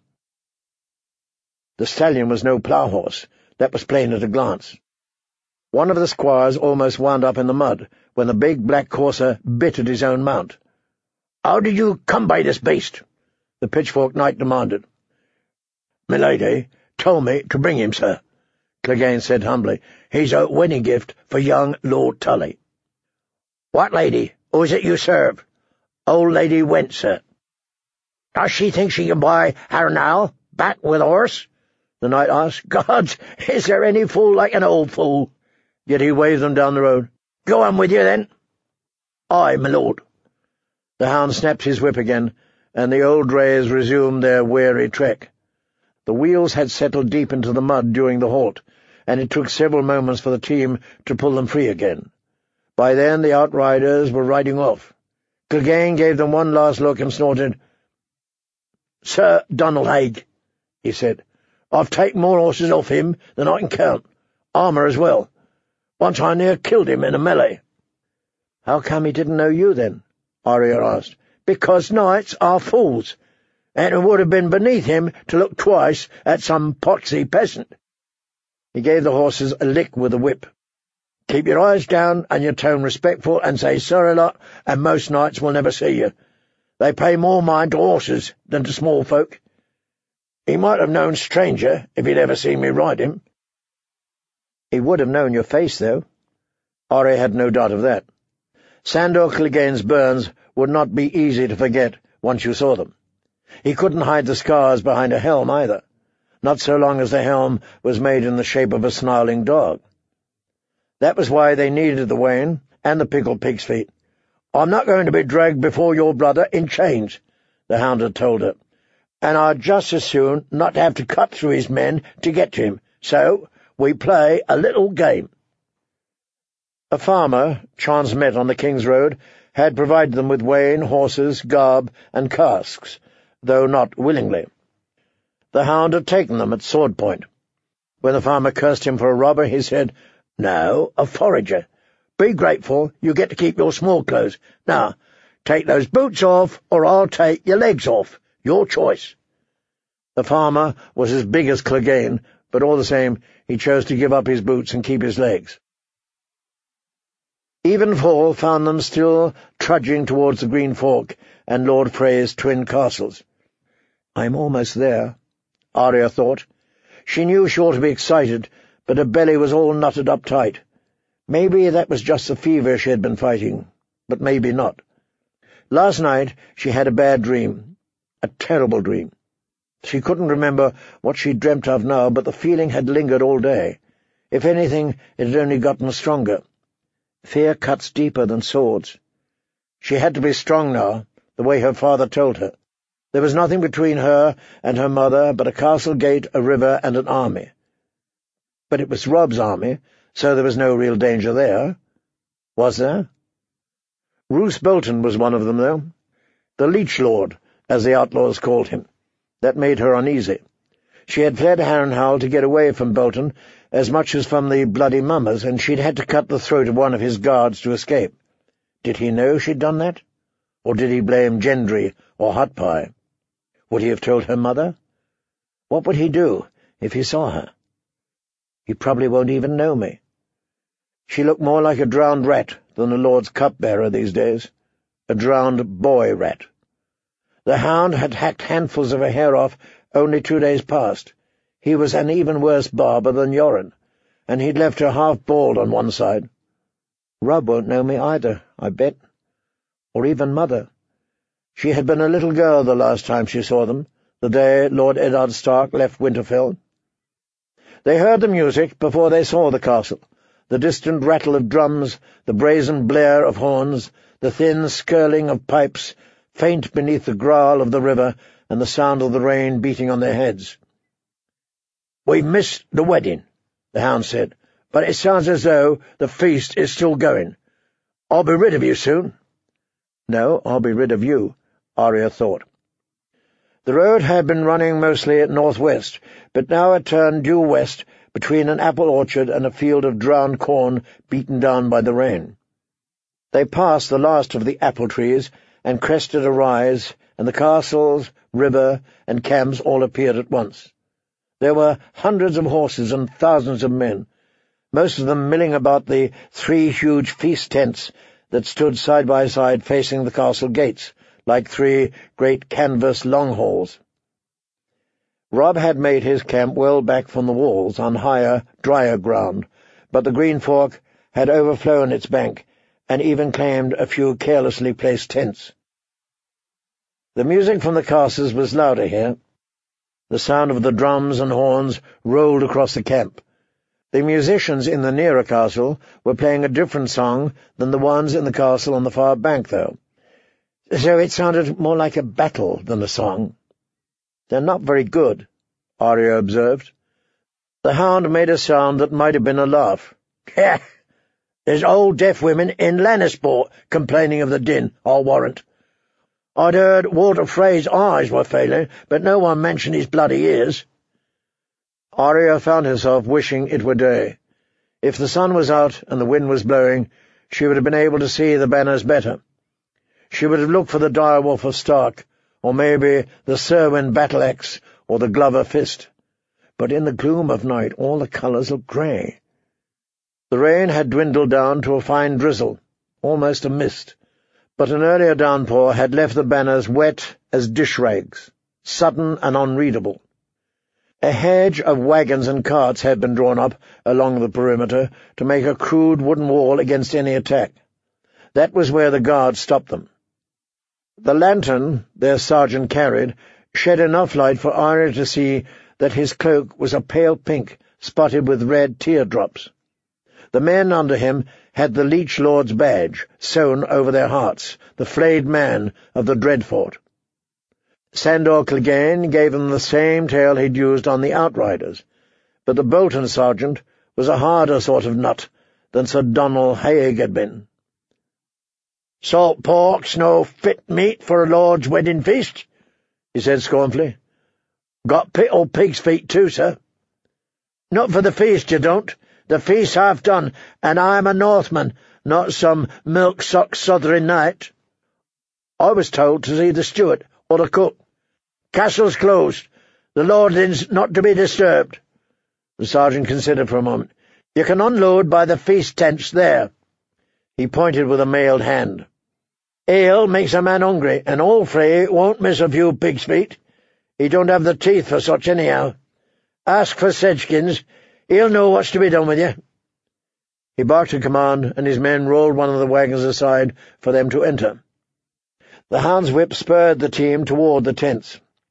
The stallion was no plough-horse, that was plain at a glance. One of the squires almost wound up in the mud, when the big black courser bit at his own mount. "How did you come by this beast?" the pitchfork knight demanded. "Milady told me to bring him, sir," Clegane said humbly. "He's a wedding gift for young Lord Tully." "What lady? Who is it you serve?" "Old Lady Went, sir." "Does she think she can buy her now, back with a horse?" the knight asked. "Gods, is there any fool like an old fool?" Yet he waved them down the road. "Go on with you, then." "Aye, my lord." The hound snapped his whip again, and the old drays resumed their weary trek. The wheels had settled deep into the mud during the halt, and it took several moments for the team to pull them free again. By then the outriders were riding off. Clegane gave them one last look and snorted. "Sir Donald Haig," he said, "I've taken more horses off him than I can count, armour as well. Once I near killed him in a melee." "How come he didn't know you, then?" Arya asked. "Because knights are fools, and it would have been beneath him to look twice at some poxy peasant." He gave the horses a lick with the whip. "Keep your eyes down and your tone respectful, and say sir a lot, and most knights will never see you. They pay more mind to horses than to small folk. He might have known stranger if he'd ever seen me ride him." "He would have known your face, though." Arya had no doubt of that. Sandor Clegane's burns would not be easy to forget once you saw them. He couldn't hide the scars behind a helm either, not so long as the helm was made in the shape of a snarling dog. That was why they needed the wain and the pickled pig's feet. "I'm not going to be dragged before your brother in chains," the hound had told her, "and I'd just as soon not have to cut through his men to get to him, so we play a little game." A farmer, chance met on the King's Road, had provided them with wain, horses, garb, and casks, though not willingly. The hound had taken them at sword point. When the farmer cursed him for a robber, he said, "No, a forager. Be grateful you get to keep your small clothes. Now, take those boots off, or I'll take your legs off. Your choice." The farmer was as big as Clegane, but all the same he chose to give up his boots and keep his legs. Evenfall found them still trudging towards the Green Fork and Lord Frey's twin castles. "I'm almost there," Arya thought. She knew she ought to be excited, but her belly was all knotted up tight. Maybe that was just the fever she had been fighting, but maybe not. Last night she had a bad dream, a terrible dream. She couldn't remember what she'd dreamt of now, but the feeling had lingered all day. If anything, it had only gotten stronger. Fear cuts deeper than swords. She had to be strong now, the way her father told her. There was nothing between her and her mother but a castle gate, a river, and an army. But it was Rob's army, so there was no real danger there. Was there? Roose Bolton was one of them, though. The Leech Lord, as the outlaws called him. That made her uneasy. She had fled Harrenhal to get away from Bolton, as much as from the bloody mummers, and she'd had to cut the throat of one of his guards to escape. Did he know she'd done that? Or did he blame Gendry or Hot Pie? Would he have told her mother? What would he do if he saw her? He probably won't even know me. She looked more like a drowned rat than a Lord's cupbearer these days. A drowned boy rat. The hound had hacked handfuls of her hair off only two days past. He was an even worse barber than Yoren, and he'd left her half bald on one side. Rob won't know me either, I bet. Or even Mother. She had been a little girl the last time she saw them, the day Lord Eddard Stark left Winterfell. They heard the music before they saw the castle, the distant rattle of drums, the brazen blare of horns, the thin skirling of pipes, faint beneath the growl of the river and the sound of the rain beating on their heads. "We've missed the wedding," the hound said, "but it sounds as though the feast is still going. I'll be rid of you soon." No, I'll be rid of you, Arya thought. The road had been running mostly northwest, but now it turned due west between an apple orchard and a field of drowned corn beaten down by the rain. They passed the last of the apple trees and crested a rise, and the castles, river, and camps all appeared at once. There were hundreds of horses and thousands of men, most of them milling about the three huge feast tents that stood side by side facing the castle gates, like three great canvas long halls. Rob had made his camp well back from the walls, on higher, drier ground, but the Green Fork had overflown its bank, and even claimed a few carelessly placed tents. The music from the castles was louder here. The sound of the drums and horns rolled across the camp. The musicians in the nearer castle were playing a different song than the ones in the castle on the far bank, though. So it sounded more like a battle than a song. "They're not very good," Arya observed. The hound made a sound that might have been a laugh. "Heh! There's old deaf women in Lannisport complaining of the din, I'll warrant. I'd heard Walter Frey's eyes were failing, but no one mentioned his bloody ears." Arya found herself wishing it were day. If the sun was out and the wind was blowing, she would have been able to see the banners better. She would have looked for the direwolf of Stark, or maybe the Serwyn battle-axe, or the Glover fist. But in the gloom of night all the colours looked grey. The rain had dwindled down to a fine drizzle, almost a mist, but an earlier downpour had left the banners wet as dish-rags, sudden and unreadable. A hedge of wagons and carts had been drawn up along the perimeter to make a crude wooden wall against any attack. That was where the guards stopped them. The lantern their sergeant carried shed enough light for Arya to see that his cloak was a pale pink, spotted with red teardrops. The men under him had the Leech Lord's badge sewn over their hearts, the flayed man of the Dreadfort. Sandor Clegane gave them the same tale he'd used on the Outriders, but the Bolton sergeant was a harder sort of nut than Sir Donal Haig had been. "Salt pork's no fit meat for a lord's wedding feast," he said scornfully. "Got pittle pig's feet too, sir." "Not for the feast, you don't. The feast's half done, and I'm a Northman, not some milk-suck Southern knight. I was told to see the steward or the cook. Castle's closed. The lordling's not to be disturbed." The sergeant considered for a moment. "You can unload by the feast tents there." He pointed with a mailed hand. "Ale makes a man hungry, and old Frey won't miss a few pig's feet. He don't have the teeth for such anyhow. Ask for Sedgekins. He'll know what's to be done with you." He barked a command, and his men rolled one of the wagons aside for them to enter. The hound's whip spurred the team toward the tents.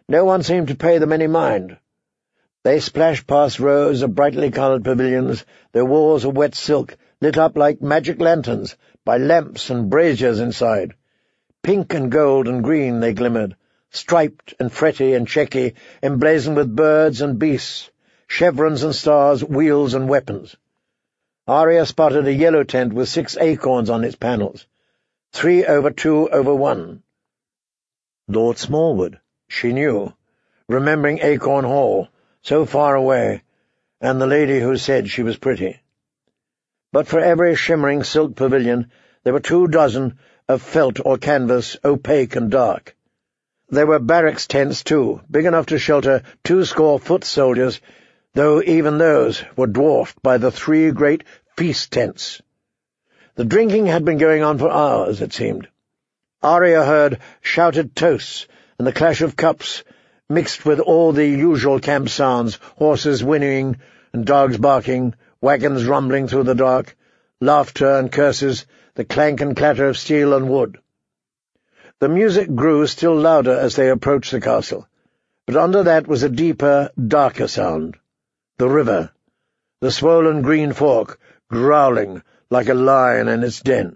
No one seemed to pay them any mind. They splashed past rows of brightly coloured pavilions, their walls of wet silk, lit up like magic lanterns by lamps and braziers inside. Pink and gold and green they glimmered, striped and fretty and checky, emblazoned with birds and beasts, chevrons and stars, wheels and weapons. Arya spotted a yellow tent with six acorns on its panels, three over two over one. Lord Smallwood, she knew, remembering Acorn Hall, so far away, and the lady who said she was pretty. But for every shimmering silk pavilion there were two dozen of felt or canvas, opaque and dark. There were barracks tents, too, big enough to shelter two score foot soldiers, though even those were dwarfed by the three great feast tents. The drinking had been going on for hours, it seemed. Arya heard shouted toasts and the clash of cups, mixed with all the usual camp sounds, horses whinnying and dogs barking, wagons rumbling through the dark, laughter and curses, the clank and clatter of steel and wood. The music grew still louder as they approached the castle, but under that was a deeper, darker sound. The river, the swollen green fork, growling like a lion in its den.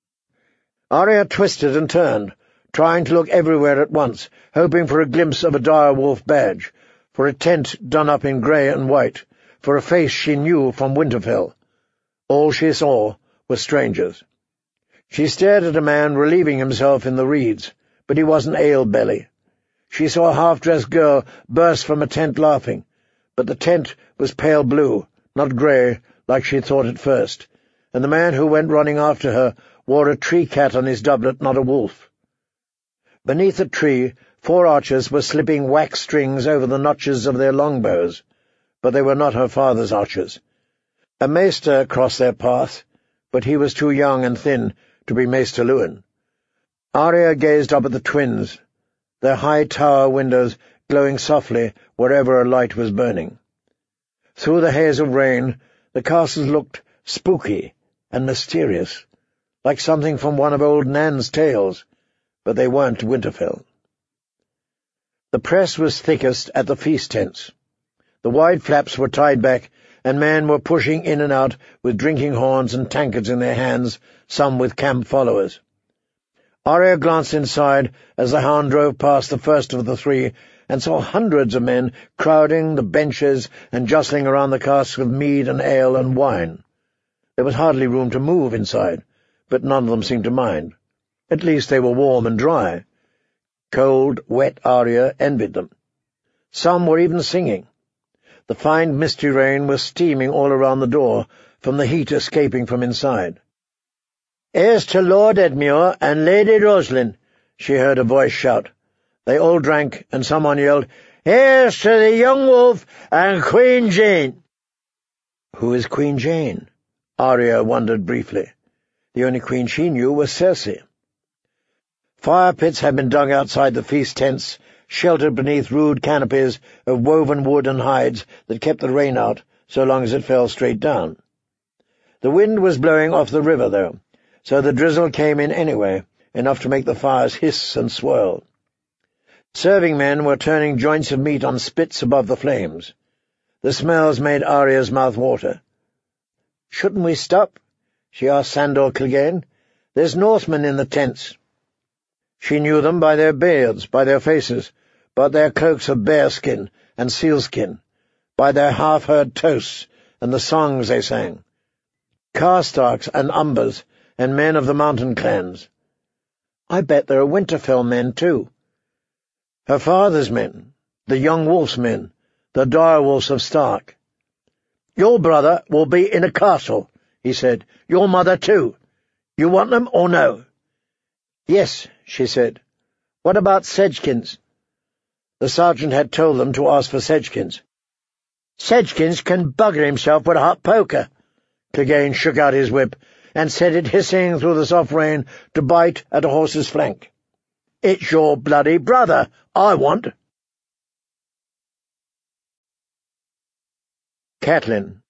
Arya twisted and turned, trying to look everywhere at once, hoping for a glimpse of a dire wolf badge, for a tent done up in grey and white, for a face she knew from Winterfell. All she saw were strangers. She stared at a man relieving himself in the reeds, but he wasn't ale-belly. She saw a half-dressed girl burst from a tent laughing, but the tent was pale blue, not grey, like she thought at first, and the man who went running after her wore a tree-cat on his doublet, not a wolf. Beneath a tree, four archers were slipping wax strings over the notches of their longbows, but they were not her father's archers. A maester crossed their path, but he was too young and thin to be Maester Luwin. Arya gazed up at the twins, their high tower windows glowing softly wherever a light was burning. Through the haze of rain, the castles looked spooky and mysterious, like something from one of old Nan's tales, but they weren't Winterfell. The press was thickest at the feast tents. The wide flaps were tied back, and men were pushing in and out with drinking horns and tankards in their hands, some with camp followers. Arya glanced inside as the hound drove past the first of the three, and saw hundreds of men crowding the benches and jostling around the casks of mead and ale and wine. There was hardly room to move inside, but none of them seemed to mind. At least they were warm and dry. Cold, wet Arya envied them. Some were even singing. The fine misty rain was steaming all around the door from the heat escaping from inside. "Here's to Lord Edmure and Lady Roslyn," she heard a voice shout. They all drank, and someone yelled, "Here's to the young wolf and Queen Jane." Who is Queen Jane? Arya wondered briefly. The only queen she knew was Cersei. Fire pits had been dug outside the feast tents, sheltered beneath rude canopies of woven wood and hides that kept the rain out so long as it fell straight down. The wind was blowing off the river, though, so the drizzle came in anyway, enough to make the fires hiss and swirl. Serving men were turning joints of meat on spits above the flames. The smells made Arya's mouth water. "Shouldn't we stop?" she asked Sandor Clegane. "There's Northmen in the tents." She knew them by their beards, by their faces, by their cloaks of bearskin and sealskin, by their half-heard toasts and the songs they sang. Karstarks and Umbers and men of the mountain clans. I bet there are Winterfell men, too. Her father's men, the young wolf's men, the dire wolves of Stark. "Your brother will be in a castle," he said. "Your mother, too. You want them or no?" "Yes," she said. "What about Sedgekins?" The sergeant had told them to ask for Sedgekins. "Sedgekins can bugger himself with a hot poker." Clegane shook out his whip and set it hissing through the soft rain to bite at a horse's flank. "It's your bloody brother I want." Catelyn.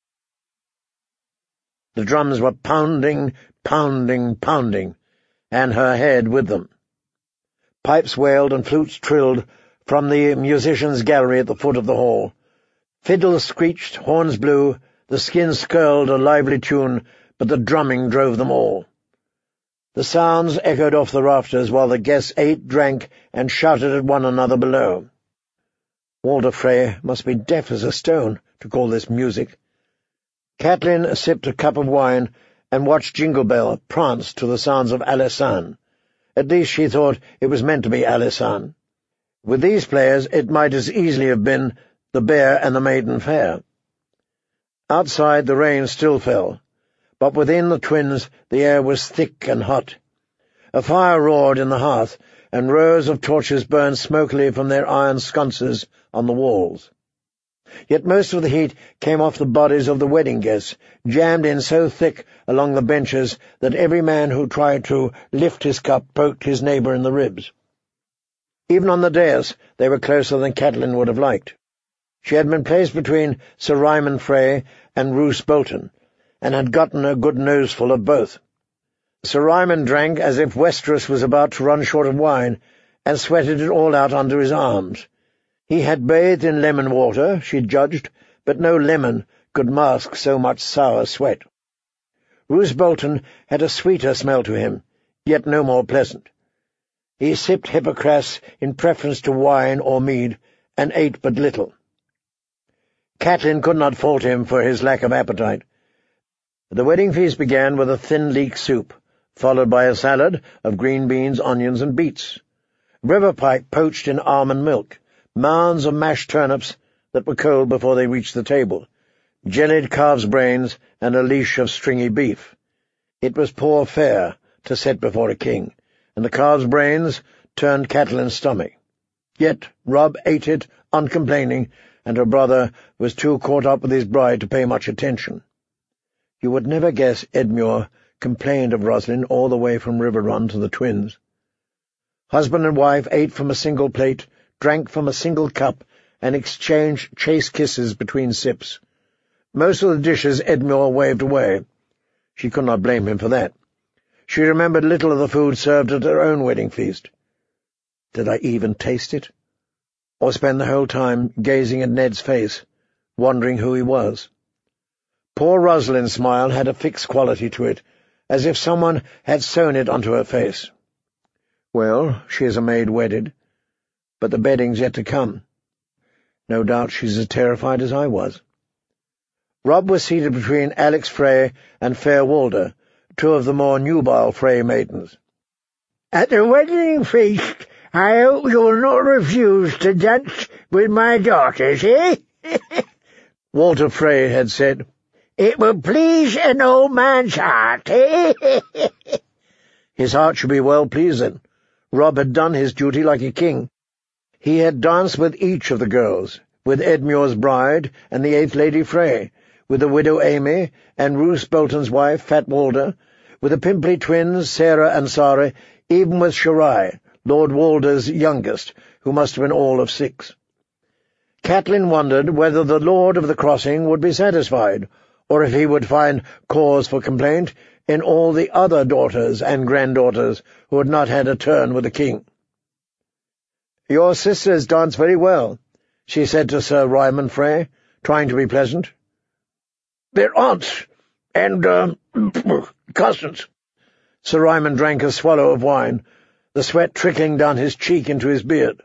The drums were pounding, pounding, pounding, and her head with them. Pipes wailed and flutes trilled from the musicians' gallery at the foot of the hall. Fiddles screeched, horns blew, the skins skirled a lively tune, but the drumming drove them all. The sounds echoed off the rafters while the guests ate, drank, and shouted at one another below. Walder Frey must be deaf as a stone to call this music. Catelyn sipped a cup of wine and watched Jingle Bell prance to the sounds of Alisane. At least she thought it was meant to be Alisane. With these players it might as easily have been the Bear and the Maiden Fair. Outside the rain still fell, but within the twins the air was thick and hot. A fire roared in the hearth, and rows of torches burned smokily from their iron sconces on the walls. Yet most of the heat came off the bodies of the wedding guests, jammed in so thick along the benches that every man who tried to lift his cup poked his neighbour in the ribs. Even on the dais they were closer than Catelyn would have liked. She had been placed between Sir Ryman Frey and Roose Bolton, and had gotten a good noseful of both. Sir Ryman drank as if Westeros was about to run short of wine, and sweated it all out under his arms. He had bathed in lemon water, she judged, but no lemon could mask so much sour sweat. Roose Bolton had a sweeter smell to him, yet no more pleasant. He sipped Hippocras in preference to wine or mead, and ate but little. Catelyn could not fault him for his lack of appetite. The wedding feast began with a thin leek soup, followed by a salad of green beans, onions, and beets, river pike poached in almond milk, mounds of mashed turnips that were cold before they reached the table, jellied calves' brains, and a leash of stringy beef. It was poor fare to set before a king, and the calves' brains turned Catelyn's stomach. Yet Robb ate it uncomplaining, and her brother was too caught up with his bride to pay much attention. You would never guess Edmure complained of Roslin all the way from Riverrun to the twins. Husband and wife ate from a single plate, drank from a single cup, and exchanged chaste kisses between sips. Most of the dishes Edmure waved away. She could not blame him for that. She remembered little of the food served at her own wedding feast. Did I even taste it? Or spend the whole time gazing at Ned's face, wondering who he was? Poor Rosalind's smile had a fixed quality to it, as if someone had sewn it onto her face. Well, she is a maid wedded, but the bedding's yet to come. No doubt she's as terrified as I was. Robb was seated between Alex Frey and Fair Walder, two of the more nubile Frey maidens. "At the wedding feast, I hope you will not refuse to dance with my daughters, eh?" Walder Frey had said. "It will please an old man's heart, eh?" His heart should be well pleased then. Robb had done his duty like a king. He had danced with each of the girls, with Edmure's bride and the eighth Lady Frey, with the widow Amy and Roose Bolton's wife, Fat Walder, with the pimply twins, Sarah and Sari, even with Shirai, Lord Walder's youngest, who must have been all of six. Catelyn wondered whether the Lord of the Crossing would be satisfied, or if he would find cause for complaint in all the other daughters and granddaughters who had not had a turn with the king. "Your sisters dance very well," she said to Sir Ryman Frey, trying to be pleasant. "They're aunts and, uh, cousins." Sir Ryman drank a swallow of wine, the sweat trickling down his cheek into his beard.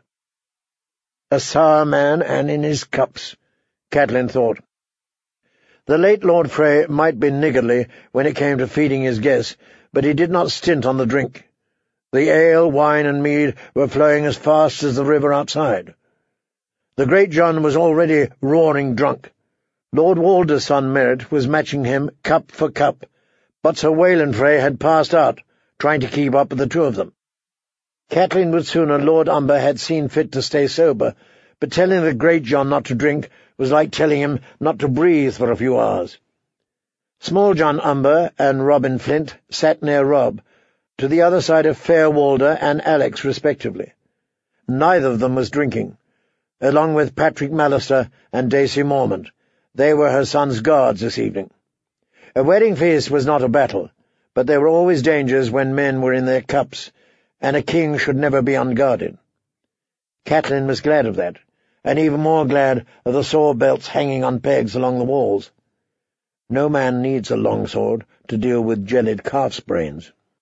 A sour man, and in his cups, Catelyn thought. The late Lord Frey might be niggardly when it came to feeding his guests, but he did not stint on the drink. The ale, wine, and mead were flowing as fast as the river outside. The Great John was already roaring drunk. Lord Walder's son Merritt was matching him cup for cup, but Sir Wayland Frey had passed out, trying to keep up with the two of them. Catelyn would sooner Lord Umber had seen fit to stay sober, but telling the Great John not to drink was like telling him not to breathe for a few hours. Small John Umber and Robin Flint sat near Robb, to the other side of Fair Walder and Alex respectively. Neither of them was drinking. Along with Patrick Mallister and Daisy Mormont, they were her son's guards this evening. A wedding feast was not a battle, but there were always dangers when men were in their cups, and a king should never be unguarded. Catelyn was glad of that, and even more glad of the sword belts hanging on pegs along the walls. No man needs a longsword to deal with jellied calf's brains.